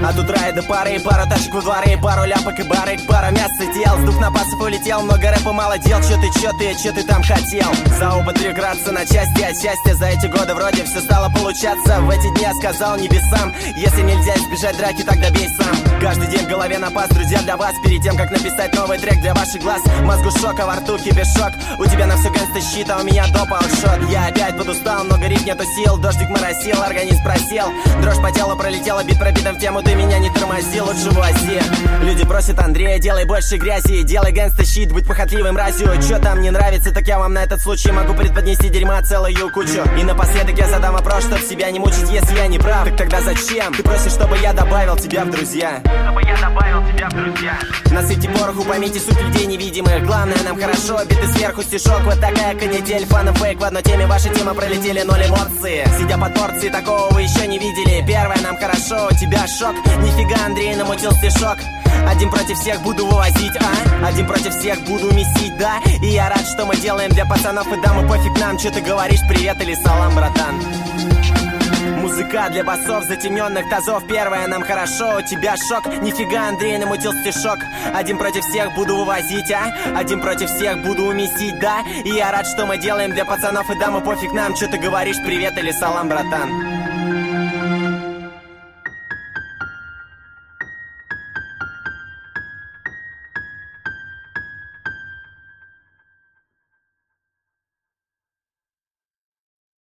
От утра и до пары, пару тачек во дворы, пару ляпок и барык, пара мяса дел. С двух напасов улетел, много рэпа, мало дел. Чё ты там хотел? За опыт реграться на части от счастья. За эти годы вроде все стало получаться. В эти дни я сказал небесам: если нельзя избежать драки, тогда бей сам. Каждый день в голове напасть, друзья, для вас. Перед тем, как написать новый трек для ваших глаз. В мозгу шок, а во рту кибершок. У тебя на все гэнста щит, а у меня доп. Аутшот. Я опять подустал, много риф, нету сил. Дождик моросил, организм просел. Дрожь по телу пролетела, бит пробитым в тему. Ты меня не тормозил, лучше вози. Люди просят Андрея, делай больше грязи. Делай гэнста щит, будь похотливым разью. Чё там не нравится, так я вам на этот случай могу преподнести дерьма целую кучу. И напоследок я задам вопрос, чтоб себя не мучить, если я не прав. Так тогда зачем ты просишь, чтобы я добавил тебя в друзья? Насыпьте пороху, поймите суть людей невидимых. Главное, нам хорошо, биты сверху стишок. Вот такая канитель, фан и фейк. В одной теме ваши темы пролетели, ноль эмоции. Сидя под порцией, такого вы еще не видели. Первое, нам хорошо, у тебя шок. Нифига, Андрей намутил стишок. Один против всех буду вывозить, а? Один против всех буду месить, да? И я рад, что мы делаем для пацанов и дам, и пофиг нам, что ты говоришь, привет или салам, братан. Музыка для басов, затемненных тазов. Первое, нам хорошо, у тебя шок. Нифига, Андрей намутил стишок. Один против всех буду вывозить, а? Один против всех буду уместить, да? И я рад, что мы делаем для пацанов и дам, и пофиг нам, что ты говоришь, привет или салам, братан.